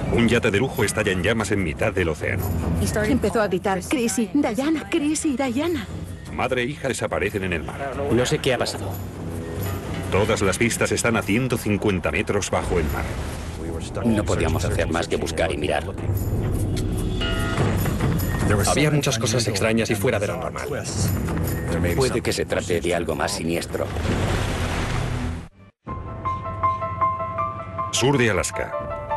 Un yate de lujo estalla en llamas en mitad del océano. Empezó a gritar, Chrissy, Diana, Chrissy, Diana. Madre e hija desaparecen en el mar. No sé qué ha pasado. Todas las pistas están a 150 metros bajo el mar. No podíamos hacer más que buscar y mirar. Había muchas cosas extrañas y fuera de lo normal. Puede que se trate de algo más siniestro. Sur de Alaska.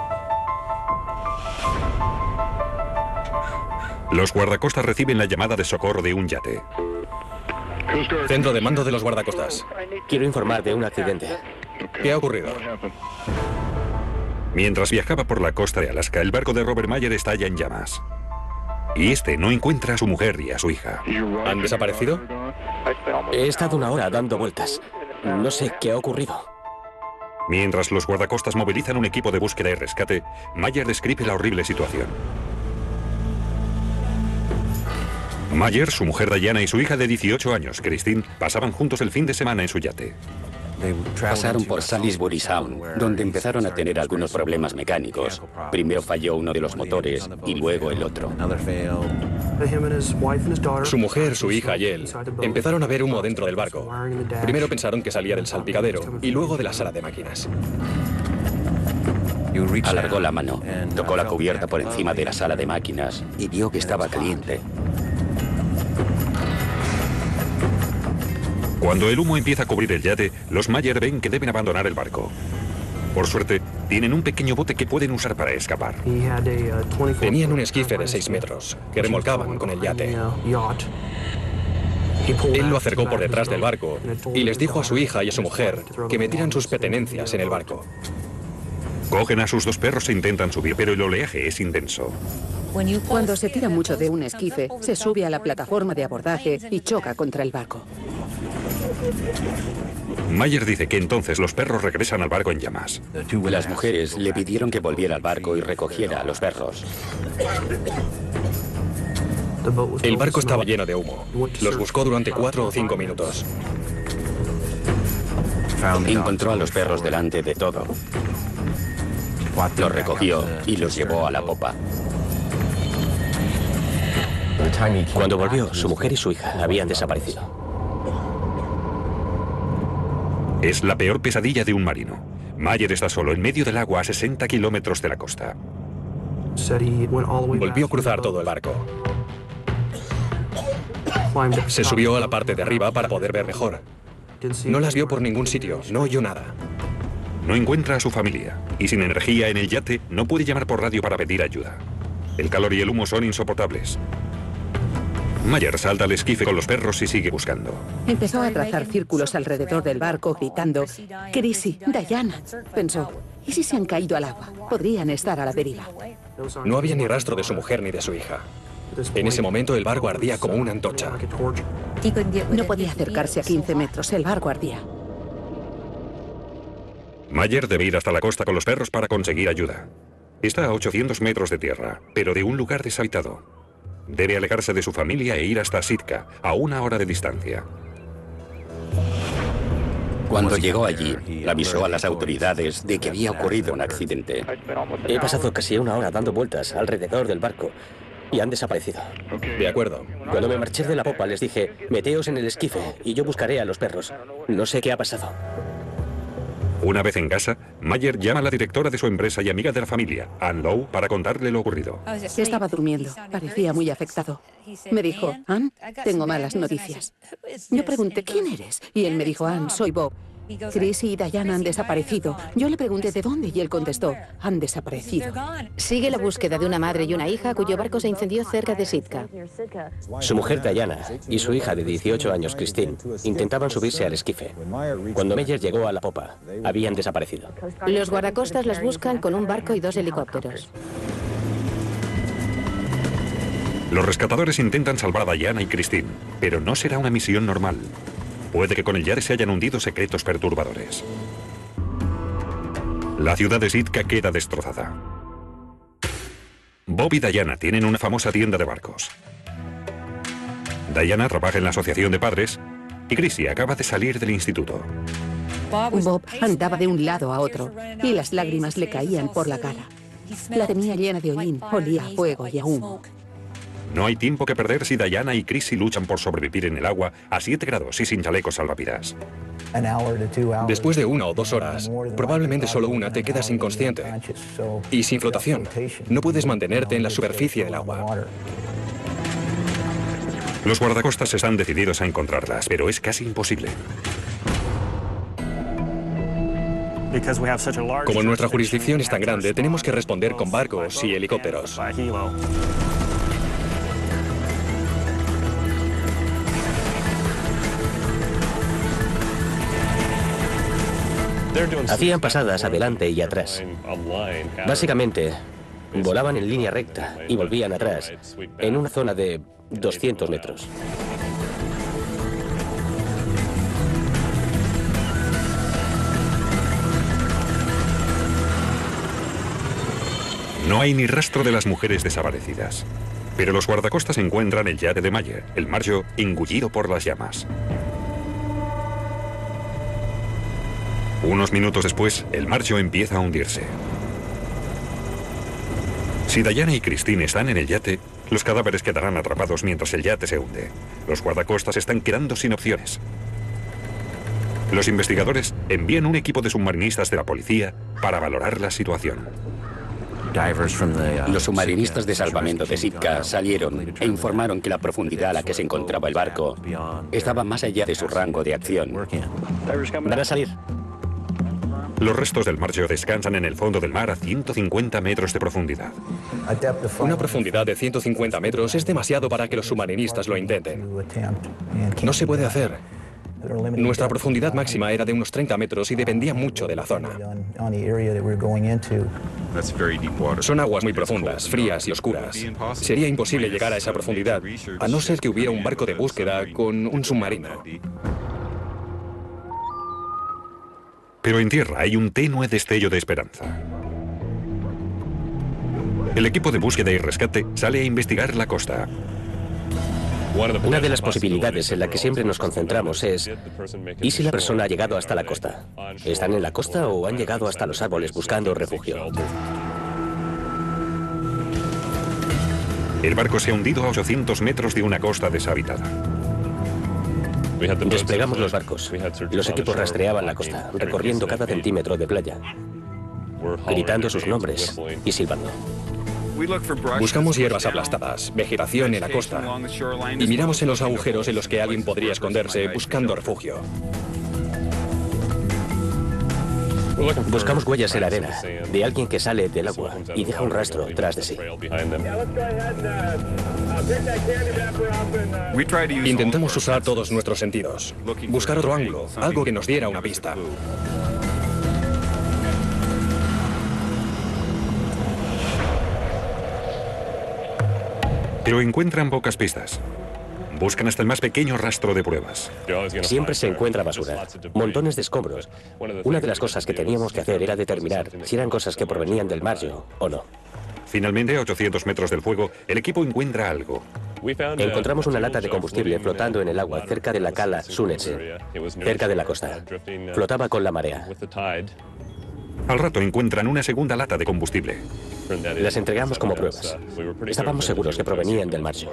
Los guardacostas reciben la llamada de socorro de un yate. Centro de mando de los guardacostas. Quiero informar de un accidente. ¿Qué ha ocurrido? Mientras viajaba por la costa de Alaska, el barco de Robert Mayer estalla en llamas. Y este no encuentra a su mujer y a su hija. ¿Han desaparecido? He estado una hora dando vueltas. No sé qué ha ocurrido. Mientras los guardacostas movilizan un equipo de búsqueda y rescate, Mayer describe la horrible situación. Mayer, su mujer Diana y su hija de 18 años, Christine, pasaban juntos el fin de semana en su yate. Pasaron por Salisbury Sound, donde empezaron a tener algunos problemas mecánicos. Primero falló uno de los motores y luego el otro. Su mujer, su hija y él empezaron a ver humo dentro del barco. Primero pensaron que salía del salpicadero y luego de la sala de máquinas. Alargó la mano, tocó la cubierta por encima de la sala de máquinas y vio que estaba caliente. Cuando el humo empieza a cubrir el yate, los Mayer ven que deben abandonar el barco. Por suerte, tienen un pequeño bote que pueden usar para escapar. Tenían un esquife de 6 metros que remolcaban con el yate. Él lo acercó por detrás del barco y les dijo a su hija y a su mujer que metieran sus pertenencias en el barco. Cogen a sus dos perros e intentan subir, pero el oleaje es intenso. Cuando se tira mucho de un esquife, se sube a la plataforma de abordaje y choca contra el barco. Mayer dice que entonces los perros regresan al barco en llamas. Las mujeres le pidieron que volviera al barco y recogiera a los perros. El barco estaba lleno de humo. Los buscó durante 4 o 5 minutos. Encontró a los perros delante de todo. Los recogió y los llevó a la popa. Cuando volvió, su mujer y su hija habían desaparecido. Es la peor pesadilla de un marino. Mayer está solo en medio del agua a 60 kilómetros de la costa. Volvió a cruzar todo el barco. Se subió a la parte de arriba para poder ver mejor. No las vio por ningún sitio, no oyó nada. No encuentra a su familia y sin energía en el yate no puede llamar por radio para pedir ayuda. El calor y el humo son insoportables. Mayer salta al esquife con los perros y sigue buscando. Empezó a trazar círculos alrededor del barco gritando, Chrissy, Diana. Pensó, ¿y si se han caído al agua? Podrían estar a la deriva. No había ni rastro de su mujer ni de su hija. En ese momento el barco ardía como una antorcha. No podía acercarse a 15 metros, el barco ardía. Mayer debe ir hasta la costa con los perros para conseguir ayuda. Está a 800 metros de tierra, pero de un lugar deshabitado. Debe alejarse de su familia e ir hasta Sitka, a 1 hora de distancia. Cuando llegó allí, avisó a las autoridades de que había ocurrido un accidente. He pasado casi 1 hora dando vueltas alrededor del barco y han desaparecido. De acuerdo. Cuando me marché de la popa les dije, meteos en el esquife y yo buscaré a los perros. No sé qué ha pasado. Una vez en casa, Mayer llama a la directora de su empresa y amiga de la familia, Ann Lowe, para contarle lo ocurrido. Estaba durmiendo, parecía muy afectado. Me dijo, Ann, tengo malas noticias. Yo pregunté, ¿quién eres? Y él me dijo, Ann, soy Bob. Chrissy y Diana han desaparecido. Yo le pregunté de dónde y él contestó, han desaparecido. Sigue la búsqueda de una madre y una hija cuyo barco se incendió cerca de Sitka. Su mujer Diana y su hija de 18 años, Christine, intentaban subirse al esquife. Cuando Mayer llegó a la popa, habían desaparecido. Los guardacostas las buscan con un barco y 2 helicópteros. Los rescatadores intentan salvar a Diana y Christine, pero no será una misión normal. Puede que con el yate se hayan hundido secretos perturbadores. La ciudad de Sitka queda destrozada. Bob y Diana tienen una famosa tienda de barcos. Diana trabaja en la asociación de padres y Chrissy acaba de salir del instituto. Bob andaba de un lado a otro y las lágrimas le caían por la cara. La tenía llena de hollín, olía a fuego y a humo. No hay tiempo que perder si Diana y Chrissy luchan por sobrevivir en el agua a 7 grados y sin chalecos salvavidas. Después de 1 o 2 horas, probablemente solo una, te quedas inconsciente y sin flotación. No puedes mantenerte en la superficie del agua. Los guardacostas están decididos a encontrarlas, pero es casi imposible. Como nuestra jurisdicción es tan grande, tenemos que responder con barcos y helicópteros. Hacían pasadas adelante y atrás. Básicamente, volaban en línea recta y volvían atrás, en una zona de 200 metros. No hay ni rastro de las mujeres desaparecidas. Pero los guardacostas encuentran el yate de Mayer, el Marjo, engullido por las llamas. Unos minutos después, el Marjo empieza a hundirse. Si Diana y Christine están en el yate, los cadáveres quedarán atrapados mientras el yate se hunde. Los guardacostas están quedando sin opciones. Los investigadores envían un equipo de submarinistas de la policía para valorar la situación. Los submarinistas de salvamento de Sitka salieron e informaron que la profundidad a la que se encontraba el barco estaba más allá de su rango de acción. Van a salir. Los restos del Marjo descansan en el fondo del mar a 150 metros de profundidad. Una profundidad de 150 metros es demasiado para que los submarinistas lo intenten. No se puede hacer. Nuestra profundidad máxima era de unos 30 metros y dependía mucho de la zona. Son aguas muy profundas, frías y oscuras. Sería imposible llegar a esa profundidad, a no ser que hubiera un barco de búsqueda con un submarino. Pero en tierra hay un tenue destello de esperanza. El equipo de búsqueda y rescate sale a investigar la costa. Una de las posibilidades en la que siempre nos concentramos es: ¿y si la persona ha llegado hasta la costa? ¿Están en la costa o han llegado hasta los árboles buscando refugio? El barco se ha hundido a 800 metros de una costa deshabitada. Desplegamos los barcos. Los equipos rastreaban la costa, recorriendo cada centímetro de playa, gritando sus nombres y silbando. Buscamos hierbas aplastadas, vegetación en la costa, y miramos en los agujeros en los que alguien podría esconderse buscando refugio. Buscamos huellas en la arena de alguien que sale del agua y deja un rastro tras de sí. Intentamos usar todos nuestros sentidos, buscar otro ángulo, algo que nos diera una pista. Pero encuentran pocas pistas. Buscan hasta el más pequeño rastro de pruebas. Siempre se encuentra basura, montones de escombros. Una de las cosas que teníamos que hacer era determinar si eran cosas que provenían del Marjo o no. Finalmente, a 800 metros del fuego, el equipo encuentra algo. Encontramos una lata de combustible flotando en el agua cerca de la cala Sunetse, cerca de la costa. Flotaba con la marea. Al rato encuentran una segunda lata de combustible. Las entregamos como pruebas. Estábamos seguros que provenían del Marjo.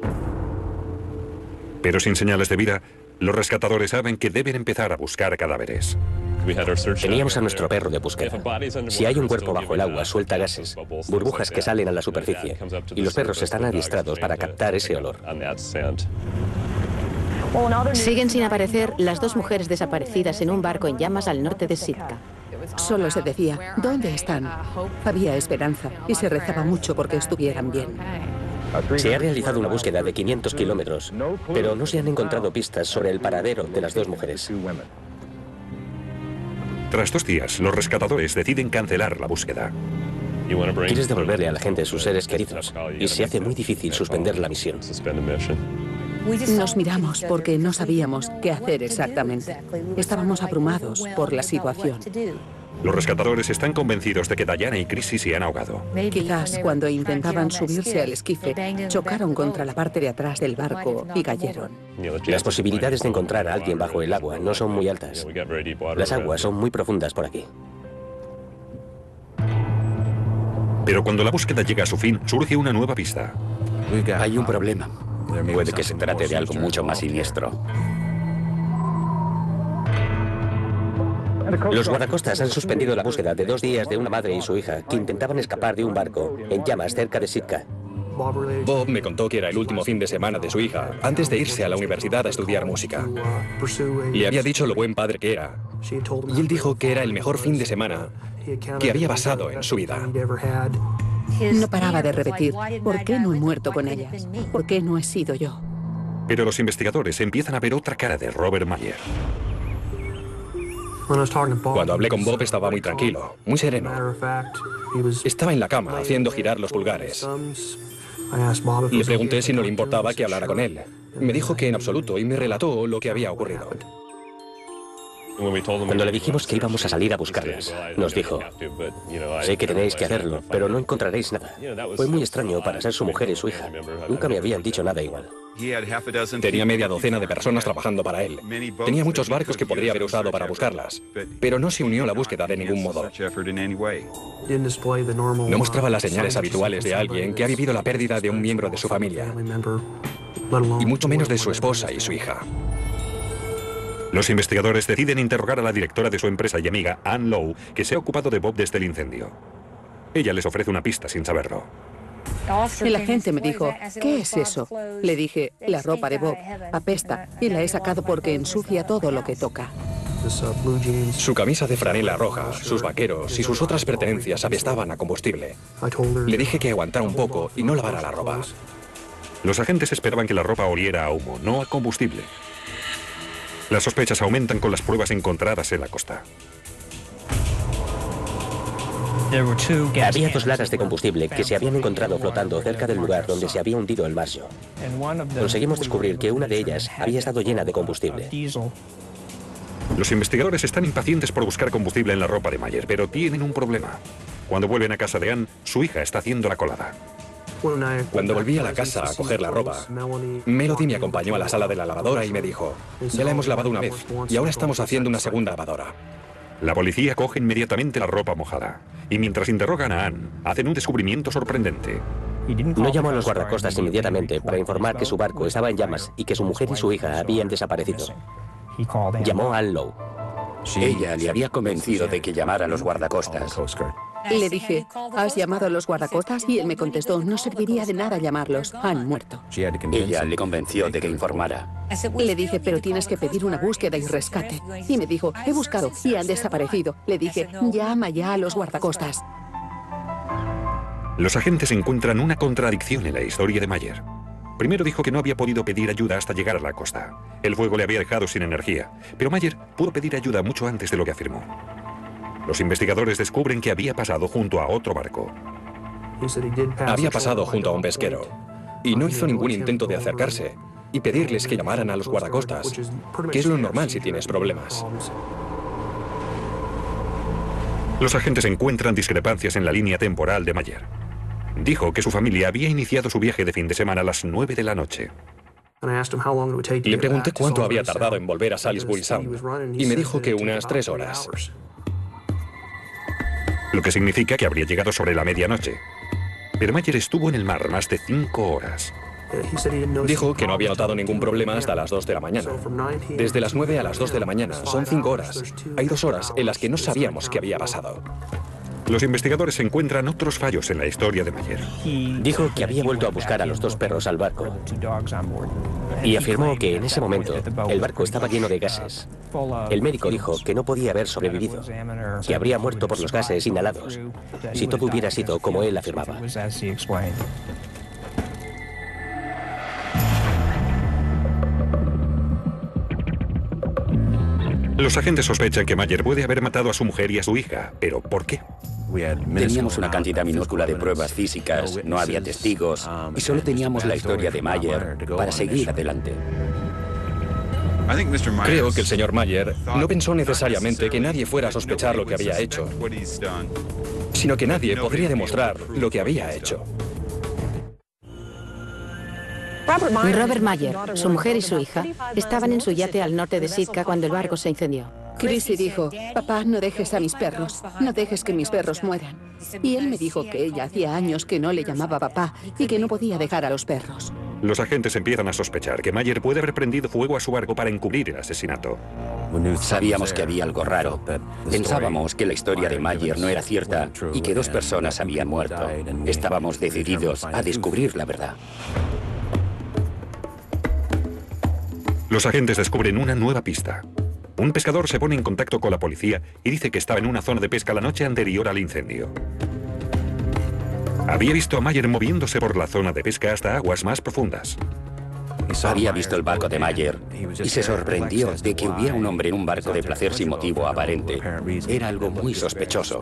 Pero sin señales de vida, los rescatadores saben que deben empezar a buscar cadáveres. Teníamos a nuestro perro de búsqueda. Si hay un cuerpo bajo el agua, suelta gases, burbujas que salen a la superficie, y los perros están adiestrados para captar ese olor. Siguen sin aparecer las 2 mujeres desaparecidas en un barco en llamas al norte de Sitka. Solo se decía, ¿dónde están? Había esperanza y se rezaba mucho porque estuvieran bien. Se ha realizado una búsqueda de 500 kilómetros, pero no se han encontrado pistas sobre el paradero de las 2 mujeres. Tras 2 días, los rescatadores deciden cancelar la búsqueda. Quieres devolverle a la gente sus seres queridos y se hace muy difícil suspender la misión. Nos miramos porque no sabíamos qué hacer exactamente. Estábamos abrumados por la situación. Los rescatadores están convencidos de que Diana y Chrissy se han ahogado. Quizás cuando intentaban subirse al esquife, chocaron contra la parte de atrás del barco y cayeron. Las posibilidades de encontrar a alguien bajo el agua no son muy altas. Las aguas son muy profundas por aquí. Pero cuando la búsqueda llega a su fin, surge una nueva pista. Hay un problema. Puede que se trate de algo mucho más siniestro. Los guardacostas han suspendido la búsqueda de 2 días de una madre y su hija que intentaban escapar de un barco en llamas cerca de Sitka. Bob me contó que era el último fin de semana de su hija, antes de irse a la universidad a estudiar música. Le había dicho lo buen padre que era. Y él dijo que era el mejor fin de semana que había pasado en su vida. No paraba de repetir, ¿por qué no he muerto con ellas? ¿Por qué no he sido yo? Pero los investigadores empiezan a ver otra cara de Robert Mayer. Cuando hablé con Bob estaba muy tranquilo, muy sereno. Estaba en la cama haciendo girar los pulgares. Le pregunté si no le importaba que hablara con él. Me dijo que en absoluto y me relató lo que había ocurrido. Cuando le dijimos que íbamos a salir a buscarlas, nos dijo: sé que tenéis que hacerlo, pero no encontraréis nada. Fue muy extraño para ser su mujer y su hija. Nunca me habían dicho nada igual. Tenía media docena de personas trabajando para él. Tenía muchos barcos que podría haber usado para buscarlas, pero no se unió a la búsqueda de ningún modo. No mostraba las señales habituales de alguien que ha vivido la pérdida de un miembro de su familia, y mucho menos de su esposa y su hija. Los investigadores deciden interrogar a la directora de su empresa y amiga, Ann Lowe, que se ha ocupado de Bob desde el incendio. Ella les ofrece una pista sin saberlo. El agente me dijo, ¿qué es eso? Le dije, la ropa de Bob apesta y la he sacado porque ensucia todo lo que toca. Su camisa de franela roja, sus vaqueros y sus otras pertenencias apestaban a combustible. Le dije que aguantara un poco y no lavara la ropa. Los agentes esperaban que la ropa oliera a humo, no a combustible. Las sospechas aumentan con las pruebas encontradas en la costa. Había 2 latas de combustible que se habían encontrado flotando cerca del lugar donde se había hundido el Marshall. Conseguimos descubrir que una de ellas había estado llena de combustible. Los investigadores están impacientes por buscar combustible en la ropa de Mayer, pero tienen un problema. Cuando vuelven a casa de Ann, su hija está haciendo la colada. Cuando volví a la casa a coger la ropa, Melody me acompañó a la sala de la lavadora y me dijo: ya la hemos lavado una vez y ahora estamos haciendo una segunda lavadora. La policía coge inmediatamente la ropa mojada y mientras interrogan a Ann, hacen un descubrimiento sorprendente. No llamó a los guardacostas inmediatamente para informar que su barco estaba en llamas y que su mujer y su hija habían desaparecido. Llamó a Ann Lowe. Ella le había convencido de que llamara a los guardacostas. Le dije, ¿has llamado a los guardacostas? Y él me contestó, no serviría de nada llamarlos, han muerto. Ella le convenció de que informara. Le dije, pero tienes que pedir una búsqueda y rescate. Y me dijo, he buscado y han desaparecido. Le dije, llama ya a los guardacostas. Los agentes encuentran una contradicción en la historia de Mayer. Primero dijo que no había podido pedir ayuda hasta llegar a la costa. El fuego le había dejado sin energía, pero Mayer pudo pedir ayuda mucho antes de lo que afirmó. Los investigadores descubren que había pasado junto a otro barco. Había pasado junto a un pesquero y no hizo ningún intento de acercarse y pedirles que llamaran a los guardacostas, que es lo normal si tienes problemas. Los agentes encuentran discrepancias en la línea temporal de Mayer. Dijo que su familia había iniciado su viaje de fin de semana a las 9 de la noche. Le pregunté cuánto había tardado en volver a Salisbury Sound y me dijo que unas 3 horas. Lo que significa que habría llegado sobre la medianoche. Pero Mayer estuvo en el mar más de 5 horas. Dijo que no había notado ningún problema hasta las 2 de la mañana. Desde las 9 a las 2 de la mañana son 5 horas. Hay 2 horas en las que no sabíamos qué había pasado. Los investigadores encuentran otros fallos en la historia de Mayer. Dijo que había vuelto a buscar a los 2 perros al barco y afirmó que en ese momento el barco estaba lleno de gases. El médico dijo que no podía haber sobrevivido, que habría muerto por los gases inhalados, si todo hubiera sido como él afirmaba. Los agentes sospechan que Mayer puede haber matado a su mujer y a su hija, pero ¿por qué? Teníamos una cantidad minúscula de pruebas físicas, no había testigos y solo teníamos la historia de Mayer para seguir adelante. Creo que el señor Mayer no pensó necesariamente que nadie fuera a sospechar lo que había hecho, sino que nadie podría demostrar lo que había hecho. Robert Mayer, su mujer y su hija estaban en su yate al norte de Sitka cuando el barco se incendió. Chrissy dijo, papá, no dejes a mis perros, no dejes que mis perros mueran. Y él me dijo que ella hacía años que no le llamaba papá y que no podía dejar a los perros. Los agentes empiezan a sospechar que Mayer puede haber prendido fuego a su barco para encubrir el asesinato. Sabíamos que había algo raro. Pensábamos que la historia de Mayer no era cierta y que 2 personas habían muerto. Estábamos decididos a descubrir la verdad. Los agentes descubren una nueva pista. Un pescador se pone en contacto con la policía y dice que estaba en una zona de pesca la noche anterior al incendio. Había visto a Mayer moviéndose por la zona de pesca hasta aguas más profundas. Había visto el barco de Mayer y se sorprendió de que hubiera un hombre en un barco de placer sin motivo aparente. Era algo muy sospechoso.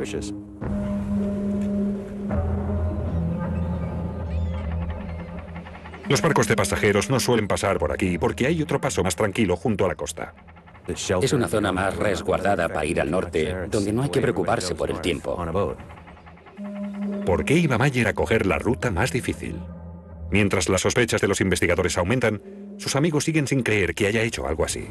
Los barcos de pasajeros no suelen pasar por aquí porque hay otro paso más tranquilo junto a la costa. Es una zona más resguardada para ir al norte, donde no hay que preocuparse por el tiempo. ¿Por qué iba Mayer a coger la ruta más difícil? Mientras las sospechas de los investigadores aumentan, sus amigos siguen sin creer que haya hecho algo así.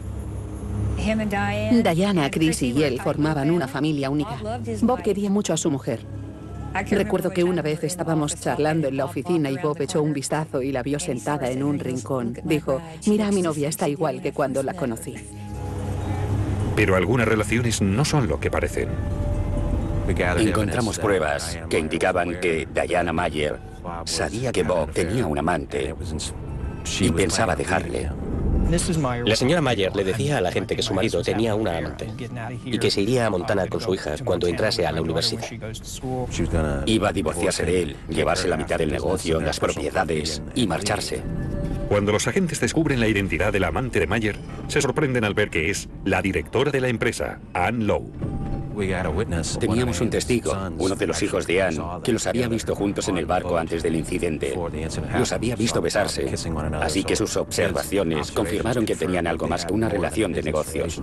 Diana, Chrissy y él formaban una familia única. Bob quería mucho a su mujer. Recuerdo que una vez estábamos charlando en la oficina y Bob echó un vistazo y la vio sentada en un rincón. Dijo, mira, mi novia está igual que cuando la conocí. Pero algunas relaciones no son lo que parecen. Encontramos pruebas que indicaban que Diana Mayer sabía que Bob tenía un amante y pensaba dejarle. La señora Mayer le decía a la gente que su marido tenía una amante y que se iría a Montana con su hija cuando entrase a la universidad. Iba a divorciarse de él, llevarse la mitad del negocio, las propiedades y marcharse. Cuando los agentes descubren la identidad de la amante de Mayer, se sorprenden al ver que es la directora de la empresa, Ann Lowe. Teníamos un testigo, uno de los hijos de Ann, que los había visto juntos en el barco antes del incidente. Los había visto besarse, así que sus observaciones confirmaron que tenían algo más que una relación de negocios.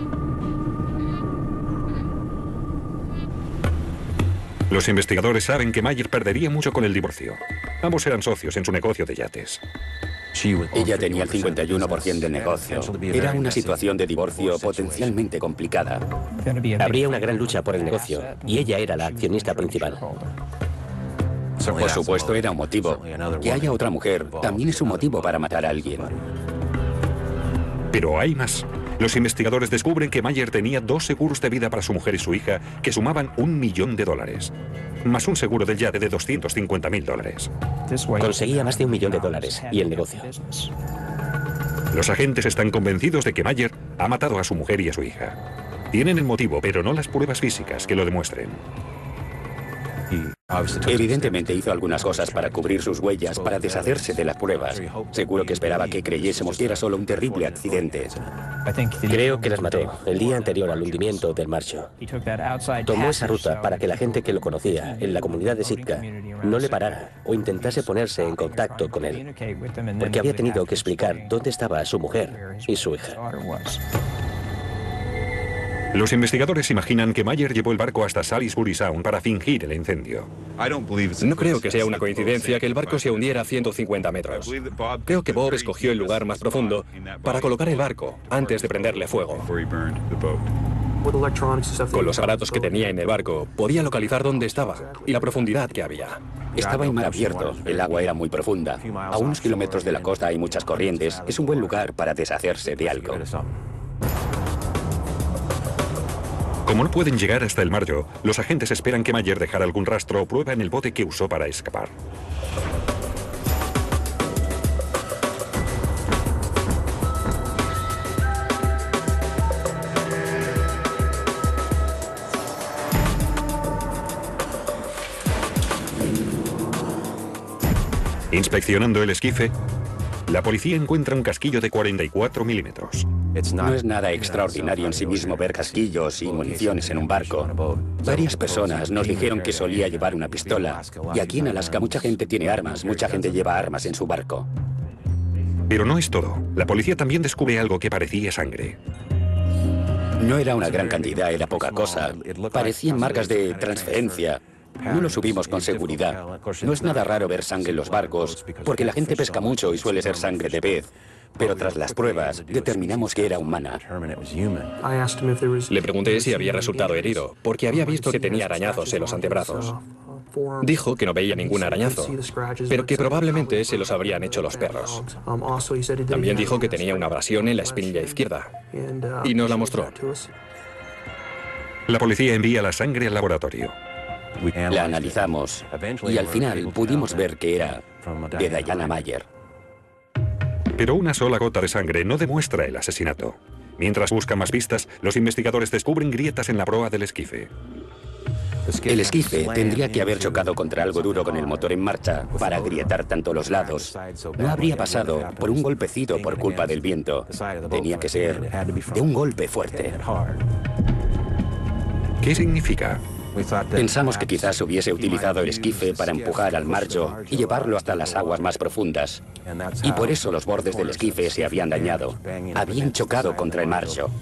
Los investigadores saben que Mayer perdería mucho con el divorcio. Ambos eran socios en su negocio de yates. Ella tenía el 51% del negocio. Era una situación de divorcio potencialmente complicada. Habría una gran lucha por el negocio y ella era la accionista principal. Por supuesto, era un motivo. Que haya otra mujer también es un motivo para matar a alguien. Pero hay más. Los investigadores descubren que Mayer tenía 2 seguros de vida para su mujer y su hija que sumaban $1 millón, más un seguro del yate de $250.000. Conseguía más de $1 millón y el negocio. Los agentes están convencidos de que Mayer ha matado a su mujer y a su hija. Tienen el motivo, pero no las pruebas físicas que lo demuestren. Evidentemente hizo algunas cosas para cubrir sus huellas, para deshacerse de las pruebas. Seguro que esperaba que creyésemos que era solo un terrible accidente. Creo que las mató el día anterior al hundimiento del Marshall. Tomó esa ruta para que la gente que lo conocía en la comunidad de Sitka no le parara o intentase ponerse en contacto con él, porque había tenido que explicar dónde estaba su mujer y su hija. Los investigadores imaginan que Mayer llevó el barco hasta Salisbury Sound para fingir el incendio. No creo que sea una coincidencia que el barco se hundiera a 150 metros. Creo que Bob escogió el lugar más profundo para colocar el barco antes de prenderle fuego. Con los aparatos que tenía en el barco, podía localizar dónde estaba y la profundidad que había. Estaba en mar abierto, el agua era muy profunda. A unos kilómetros de la costa hay muchas corrientes. Es un buen lugar para deshacerse de algo. Como no pueden llegar hasta el Marjo, los agentes esperan que Mayer dejara algún rastro o prueba en el bote que usó para escapar. Inspeccionando el esquife, la policía encuentra un casquillo de 44 milímetros. No es nada extraordinario en sí mismo ver casquillos y municiones en un barco. Varias personas nos dijeron que solía llevar una pistola. Y aquí en Alaska mucha gente tiene armas, mucha gente lleva armas en su barco. Pero no es todo. La policía también descubre algo que parecía sangre. No era una gran cantidad, era poca cosa. Parecían marcas de transferencia. No lo subimos con seguridad. No es nada raro ver sangre en los barcos, porque la gente pesca mucho y suele ser sangre de pez. Pero tras las pruebas, determinamos que era humana. Le pregunté si había resultado herido, porque había visto que tenía arañazos en los antebrazos. Dijo que no veía ningún arañazo, pero que probablemente se los habrían hecho los perros. También dijo que tenía una abrasión en la espinilla izquierda, y nos la mostró. La policía envía la sangre al laboratorio. La analizamos y al final pudimos ver que era de Diana Mayer. Pero una sola gota de sangre no demuestra el asesinato. Mientras buscan más pistas, los investigadores descubren grietas en la proa del esquife. El esquife tendría que haber chocado contra algo duro con el motor en marcha para agrietar tanto los lados. No habría pasado por un golpecito por culpa del viento. Tenía que ser de un golpe fuerte. ¿Qué significa? Pensamos que quizás hubiese utilizado el esquife para empujar al marjo y llevarlo hasta las aguas más profundas. Y por eso los bordes del esquife se habían dañado. Habían chocado contra el marjo.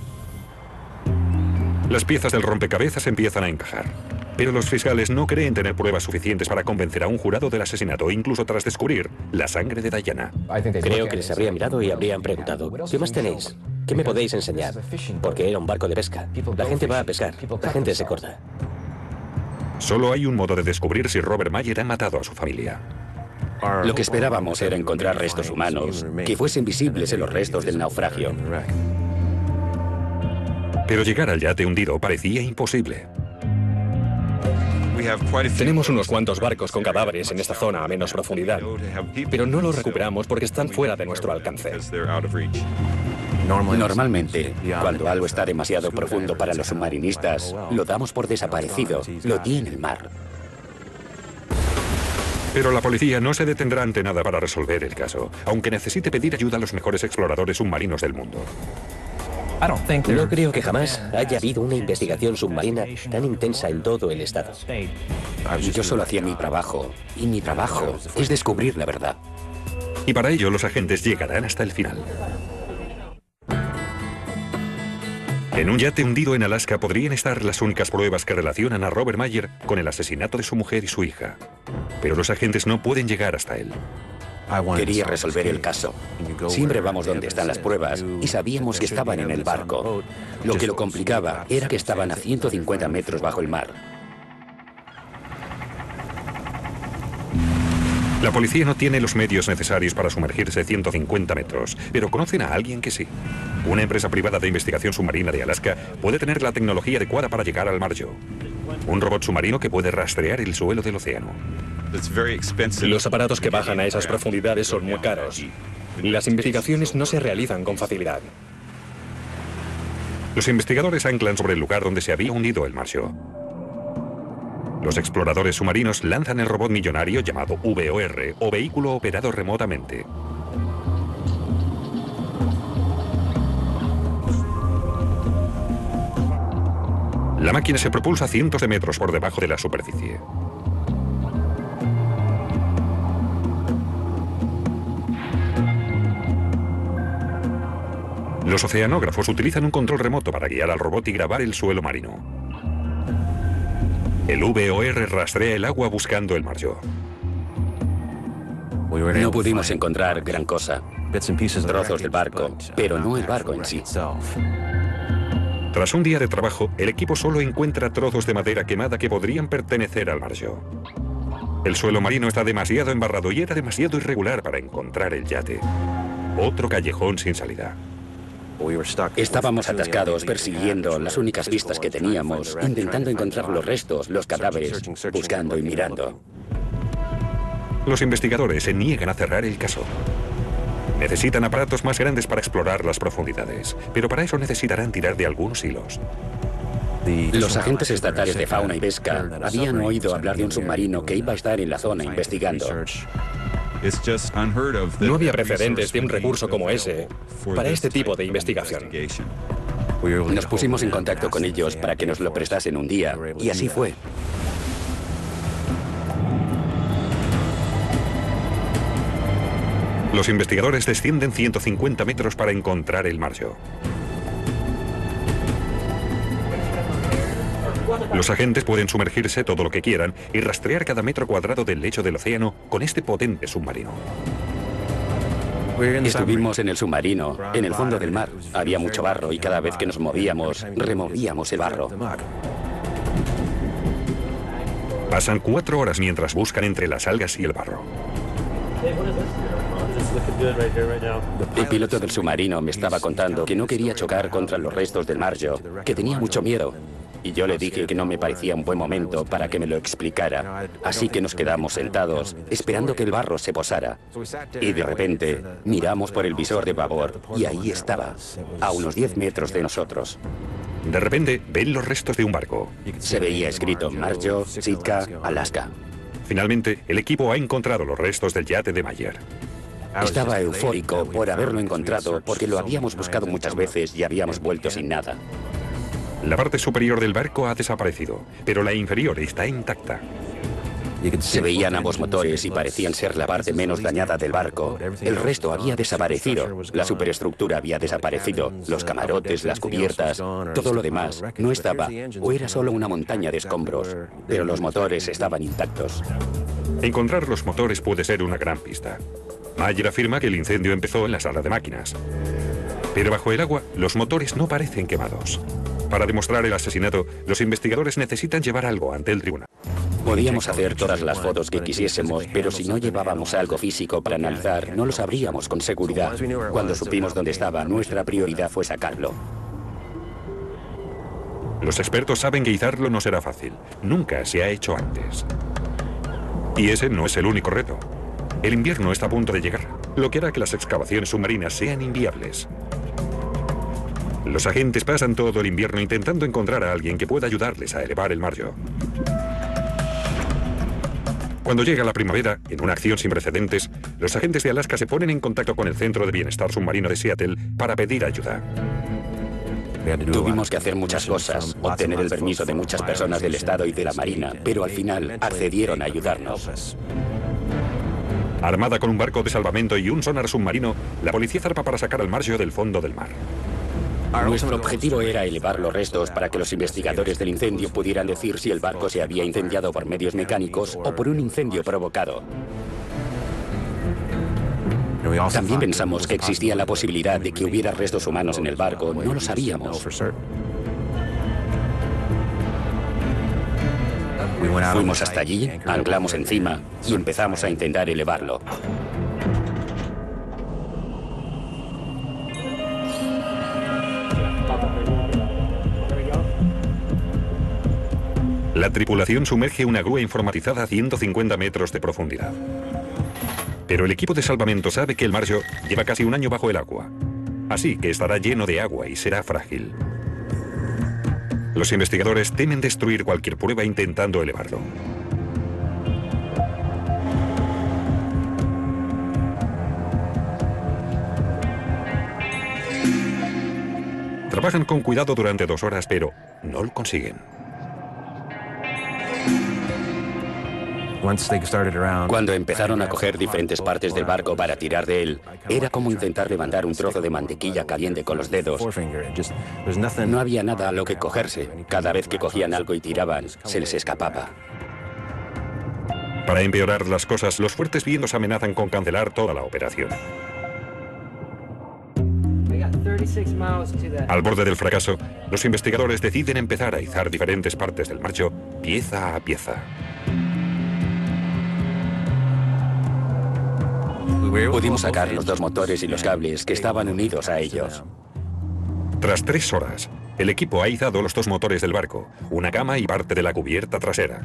Las piezas del rompecabezas empiezan a encajar. Pero los fiscales no creen tener pruebas suficientes para convencer a un jurado del asesinato, incluso tras descubrir la sangre de Diana. Creo que les habría mirado y habrían preguntado, ¿qué más tenéis? ¿Qué me podéis enseñar? Porque era un barco de pesca. La gente va a pescar. La gente se corta. Solo hay un modo de descubrir si Robert Mayer ha matado a su familia. Lo que esperábamos era encontrar restos humanos que fuesen visibles en los restos del naufragio. Pero llegar al yate hundido parecía imposible. Tenemos unos cuantos barcos con cadáveres en esta zona a menos profundidad, pero no los recuperamos porque están fuera de nuestro alcance. Normalmente, cuando algo está demasiado profundo para los submarinistas, lo damos por desaparecido, lo tiene el mar. Pero la policía no se detendrá ante nada para resolver el caso, aunque necesite pedir ayuda a los mejores exploradores submarinos del mundo. No creo que jamás haya habido una investigación submarina tan intensa en todo el estado. Yo solo hacía mi trabajo, y mi trabajo es descubrir la verdad. Y para ello los agentes llegarán hasta el final. En un yate hundido en Alaska podrían estar las únicas pruebas que relacionan a Robert Mayer con el asesinato de su mujer y su hija. Pero los agentes no pueden llegar hasta él. Quería resolver el caso. Siempre vamos donde están las pruebas y sabíamos que estaban en el barco. Lo que lo complicaba era que estaban a 150 metros bajo el mar. La policía no tiene los medios necesarios para sumergirse 150 metros, pero conocen a alguien que sí. Una empresa privada de investigación submarina de Alaska puede tener la tecnología adecuada para llegar al marjo. Un robot submarino que puede rastrear el suelo del océano. Los aparatos que bajan a esas profundidades son muy caros. Las investigaciones no se realizan con facilidad. Los investigadores anclan sobre el lugar donde se había hundido el marjo. Los exploradores submarinos lanzan el robot millonario llamado VOR, o vehículo operado remotamente. La máquina se propulsa cientos de metros por debajo de la superficie. Los oceanógrafos utilizan un control remoto para guiar al robot y grabar el suelo marino. El VOR rastrea el agua buscando el marjo. No pudimos encontrar gran cosa. Trozos del barco, pero no el barco en sí. Tras un día de trabajo, el equipo solo encuentra trozos de madera quemada que podrían pertenecer al marjo. El suelo marino está demasiado embarrado y era demasiado irregular para encontrar el yate. Otro callejón sin salida. Estábamos atascados persiguiendo las únicas pistas que teníamos, intentando encontrar los restos, los cadáveres, buscando y mirando. Los investigadores se niegan a cerrar el caso. Necesitan aparatos más grandes para explorar las profundidades, pero para eso necesitarán tirar de algunos hilos. Los agentes estatales de fauna y pesca habían oído hablar de un submarino que iba a estar en la zona investigando. No había precedentes de un recurso como ese para este tipo de investigación. Nos pusimos en contacto con ellos para que nos lo prestasen un día, y así fue. Los investigadores descienden 150 metros para encontrar el marjo. Los agentes pueden sumergirse todo lo que quieran y rastrear cada metro cuadrado del lecho del océano con este potente submarino. Estuvimos en el submarino, en el fondo del mar. Había mucho barro y cada vez que nos movíamos, removíamos el barro. Pasan 4 horas mientras buscan entre las algas y el barro. El piloto del submarino me estaba contando que no quería chocar contra los restos del Marjo, que tenía mucho miedo. Y yo le dije que no me parecía un buen momento para que me lo explicara. Así que nos quedamos sentados, esperando que el barro se posara. Y de repente, miramos por el visor de babor y ahí estaba, a unos 10 metros de nosotros. De repente, ven los restos de un barco. Se veía escrito Marjo, Sitka, Alaska. Finalmente, el equipo ha encontrado los restos del yate de Mayer. Estaba eufórico por haberlo encontrado porque lo habíamos buscado muchas veces y habíamos vuelto sin nada. La parte superior del barco ha desaparecido, pero la inferior está intacta. Se veían ambos motores y parecían ser la parte menos dañada del barco. El resto había desaparecido. La superestructura había desaparecido. Los camarotes, las cubiertas, todo lo demás no estaba, o era solo una montaña de escombros. Pero los motores estaban intactos. Encontrar los motores puede ser una gran pista. Mayer afirma que el incendio empezó en la sala de máquinas. Pero bajo el agua, los motores no parecen quemados. Para demostrar el asesinato, los investigadores necesitan llevar algo ante el tribunal. Podíamos hacer todas las fotos que quisiésemos, pero si no llevábamos algo físico para analizar, no lo sabríamos con seguridad. Cuando supimos dónde estaba, nuestra prioridad fue sacarlo. Los expertos saben que izarlo no será fácil. Nunca se ha hecho antes. Y ese no es el único reto. El invierno está a punto de llegar, lo que hará que las excavaciones submarinas sean inviables. Los agentes pasan todo el invierno intentando encontrar a alguien que pueda ayudarles a elevar el Marjo. Cuando llega la primavera, en una acción sin precedentes, los agentes de Alaska se ponen en contacto con el Centro de Bienestar Submarino de Seattle para pedir ayuda. Tuvimos que hacer muchas cosas, obtener el permiso de muchas personas del Estado y de la Marina, pero al final accedieron a ayudarnos. Armada con un barco de salvamento y un sonar submarino, la policía zarpa para sacar al Marjo del fondo del mar. Nuestro objetivo era elevar los restos para que los investigadores del incendio pudieran decir si el barco se había incendiado por medios mecánicos o por un incendio provocado. También pensamos que existía la posibilidad de que hubiera restos humanos en el barco. No lo sabíamos. Fuimos hasta allí, anclamos encima y empezamos a intentar elevarlo. La tripulación sumerge una grúa informatizada a 150 metros de profundidad. Pero el equipo de salvamento sabe que el Marjo lleva casi un año bajo el agua. Así que estará lleno de agua y será frágil. Los investigadores temen destruir cualquier prueba intentando elevarlo. Trabajan con cuidado durante 2 horas, pero no lo consiguen. Cuando empezaron a coger diferentes partes del barco para tirar de él, era como intentar levantar un trozo de mantequilla caliente con los dedos. No había nada a lo que cogerse. Cada vez que cogían algo y tiraban, se les escapaba. Para empeorar las cosas, los fuertes vientos amenazan con cancelar toda la operación. Al borde del fracaso, los investigadores deciden empezar a izar diferentes partes del Marjo, pieza a pieza. Pudimos sacar los 2 motores y los cables que estaban unidos a ellos. Tras 3 horas, el equipo ha izado los 2 motores del barco, una cama y parte de la cubierta trasera.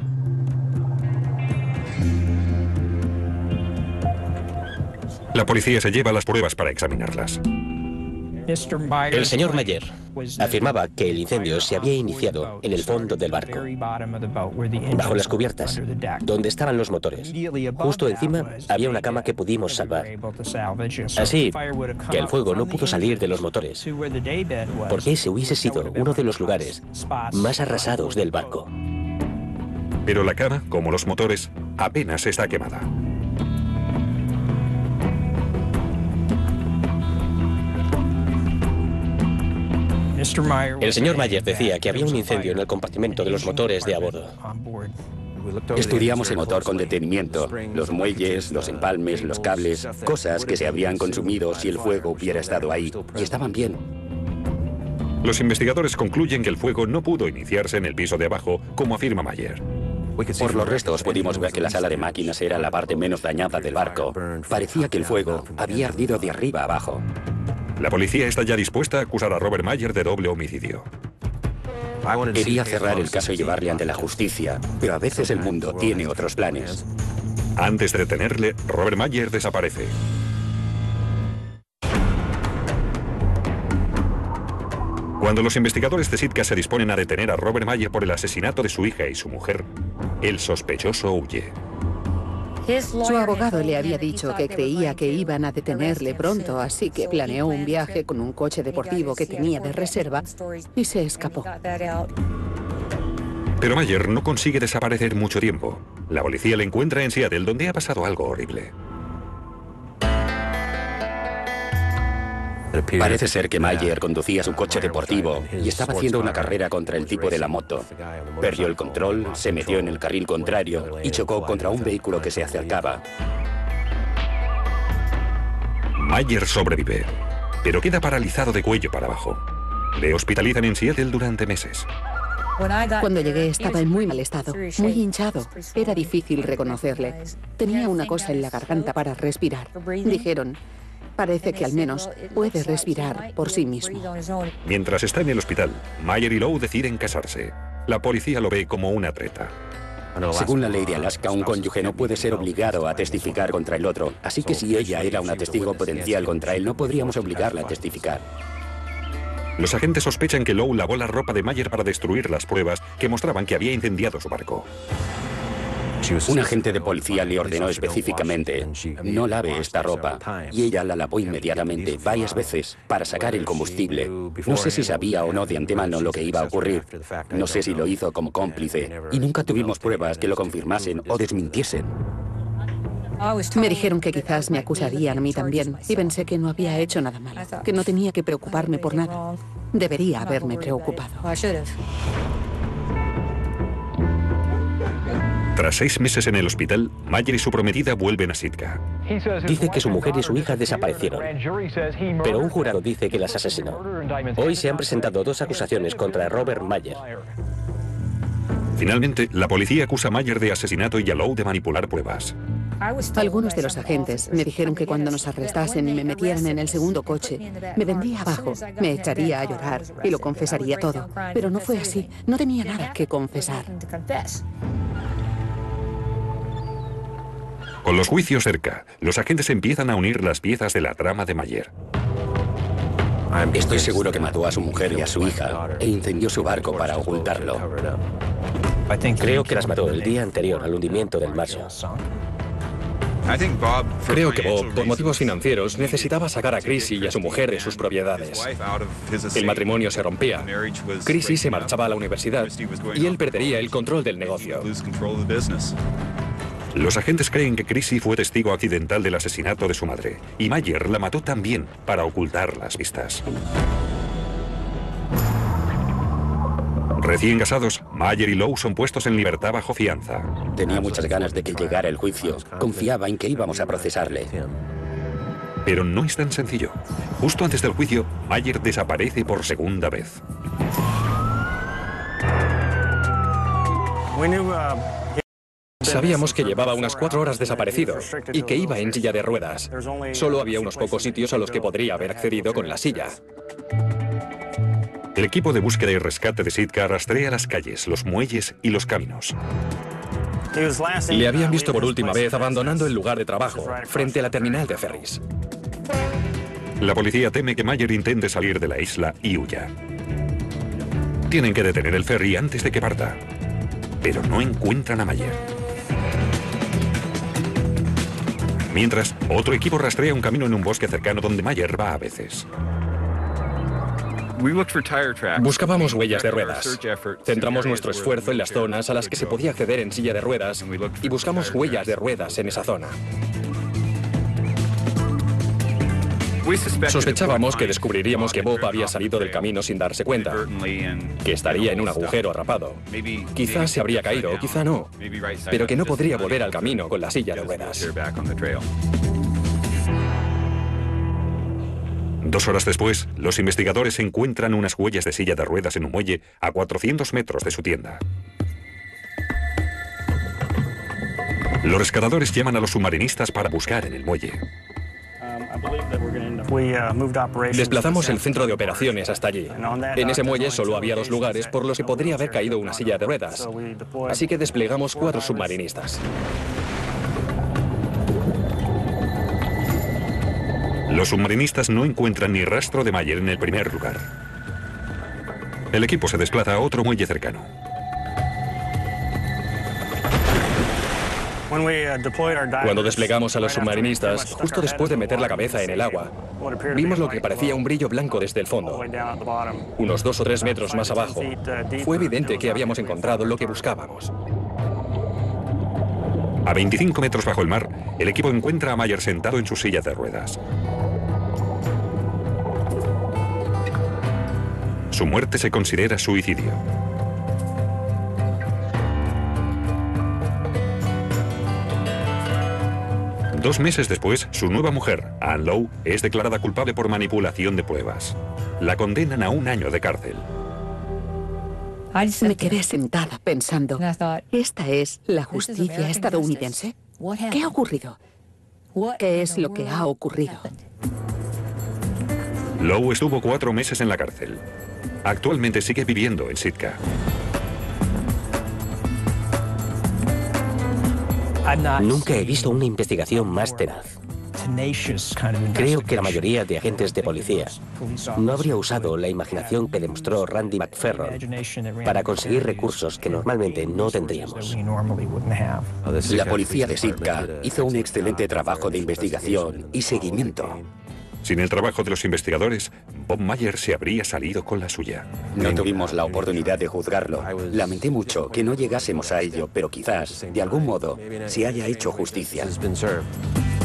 La policía se lleva las pruebas para examinarlas. El señor Mayer afirmaba que el incendio se había iniciado en el fondo del barco, bajo las cubiertas, donde estaban los motores. Justo encima había una cama que pudimos salvar. Así que el fuego no pudo salir de los motores, porque ese hubiese sido uno de los lugares más arrasados del barco. Pero la cama, como los motores, apenas está quemada. El señor Mayer decía que había un incendio en el compartimento de los motores de a bordo. Estudiamos el motor con detenimiento, los muelles, los empalmes, los cables, cosas que se habrían consumido si el fuego hubiera estado ahí, y estaban bien. Los investigadores concluyen que el fuego no pudo iniciarse en el piso de abajo, como afirma Mayer. Por los restos pudimos ver que la sala de máquinas era la parte menos dañada del barco. Parecía que el fuego había ardido de arriba a abajo. La policía está ya dispuesta a acusar a Robert Mayer de doble homicidio. Quería cerrar el caso y llevarle ante la justicia, pero a veces el mundo tiene otros planes. Antes de detenerle, Robert Mayer desaparece. Cuando los investigadores de Sitka se disponen a detener a Robert Mayer por el asesinato de su hija y su mujer, el sospechoso huye. Su abogado le había dicho que creía que iban a detenerle pronto, así que planeó un viaje con un coche deportivo que tenía de reserva y se escapó. Pero Mayer no consigue desaparecer mucho tiempo. La policía le encuentra en Seattle, donde ha pasado algo horrible. Parece ser que Mayer conducía su coche deportivo y estaba haciendo una carrera contra el tipo de la moto. Perdió el control, se metió en el carril contrario y chocó contra un vehículo que se acercaba. Mayer sobrevive, pero queda paralizado de cuello para abajo. Le hospitalizan en Seattle durante meses. Cuando llegué estaba en muy mal estado, muy hinchado. Era difícil reconocerle. Tenía una cosa en la garganta para respirar. Dijeron: parece que al menos puede respirar por sí mismo. Mientras está en el hospital, Mayer y Lowe deciden casarse. La policía lo ve como una treta. Según la ley de Alaska, un cónyuge no puede ser obligado a testificar contra el otro. Así que si ella era una testigo potencial contra él, no podríamos obligarla a testificar. Los agentes sospechan que Lowe lavó la ropa de Mayer para destruir las pruebas que mostraban que había incendiado su barco. Un agente de policía le ordenó específicamente: no lave esta ropa, y ella la lavó inmediatamente, varias veces, para sacar el combustible. No sé si sabía o no de antemano lo que iba a ocurrir. No sé si lo hizo como cómplice, y nunca tuvimos pruebas que lo confirmasen o desmintiesen. Me dijeron que quizás me acusarían a mí también, y pensé que no había hecho nada malo, que no tenía que preocuparme por nada. Debería haberme preocupado. Tras 6 meses en el hospital, Mayer y su prometida vuelven a Sitka. Dice que su mujer y su hija desaparecieron, pero un jurado dice que las asesinó. Hoy se han presentado 2 acusaciones contra Robert Mayer. Finalmente, la policía acusa a Mayer de asesinato y a Lowe de manipular pruebas. Algunos de los agentes me dijeron que cuando nos arrestasen y me metieran en el segundo coche, me vendría abajo, me echaría a llorar y lo confesaría todo. Pero no fue así, no tenía nada que confesar. Con los juicios cerca, los agentes empiezan a unir las piezas de la trama de Mayer. Estoy seguro que mató a su mujer y a su hija e incendió su barco para ocultarlo. Creo que las mató el día anterior al hundimiento del Marshall. Creo que Bob, por motivos financieros, necesitaba sacar a Chrissy y a su mujer de sus propiedades. El matrimonio se rompía. Chrissy se marchaba a la universidad y él perdería el control del negocio. Los agentes creen que Chrissy fue testigo accidental del asesinato de su madre, y Mayer la mató también para ocultar las pistas. Recién casados, Mayer y Lowe son puestos en libertad bajo fianza. Tenía muchas ganas de que llegara el juicio. Confiaba en que íbamos a procesarle. Pero no es tan sencillo. Justo antes del juicio, Mayer desaparece por segunda vez. Sabíamos que llevaba unas 4 horas desaparecido y que iba en silla de ruedas. Solo había unos pocos sitios a los que podría haber accedido con la silla. El equipo de búsqueda y rescate de Sitka rastrea las calles, los muelles y los caminos. Le habían visto por última vez abandonando el lugar de trabajo, frente a la terminal de ferries. La policía teme que Mayer intente salir de la isla y huya. Tienen que detener el ferry antes de que parta, pero no encuentran a Mayer. Mientras, otro equipo rastrea un camino en un bosque cercano donde Mayer va a veces. Buscábamos huellas de ruedas. Centramos nuestro esfuerzo en las zonas a las que se podía acceder en silla de ruedas y buscamos huellas de ruedas en esa zona. Sospechábamos que descubriríamos que Bob había salido del camino sin darse cuenta, que estaría en un agujero atrapado. Quizás se habría caído, o quizá no, pero que no podría volver al camino con la silla de ruedas. 2 horas después, los investigadores encuentran unas huellas de silla de ruedas en un muelle a 400 metros de su tienda. Los rescatadores llaman a los submarinistas para buscar en el muelle. Desplazamos el centro de operaciones hasta allí. En ese muelle solo había 2 lugares por los que podría haber caído una silla de ruedas. Así que desplegamos 4 submarinistas. Los submarinistas no encuentran ni rastro de Mayer en el primer lugar. El equipo se desplaza a otro muelle cercano. Cuando desplegamos a los submarinistas, justo después de meter la cabeza en el agua, vimos lo que parecía un brillo blanco desde el fondo. Unos 2 o 3 metros más abajo, fue evidente que habíamos encontrado lo que buscábamos. A 25 metros bajo el mar, el equipo encuentra a Mayer sentado en su silla de ruedas. Su muerte se considera suicidio. Dos meses después, su nueva mujer, Ann Lowe, es declarada culpable por manipulación de pruebas. La condenan a 1 año de cárcel. Me quedé sentada pensando, ¿esta es la justicia estadounidense? ¿Qué ha ocurrido? ¿Qué es lo que ha ocurrido? Lowe estuvo 4 meses en la cárcel. Actualmente sigue viviendo en Sitka. Nunca he visto una investigación más tenaz. Creo que la mayoría de agentes de policía no habría usado la imaginación que demostró Randy McFerron para conseguir recursos que normalmente no tendríamos. La policía de Sitka hizo un excelente trabajo de investigación y seguimiento. Sin el trabajo de los investigadores, Bob Mayer se habría salido con la suya. No tuvimos la oportunidad de juzgarlo. Lamenté mucho que no llegásemos a ello, pero quizás, de algún modo, se haya hecho justicia.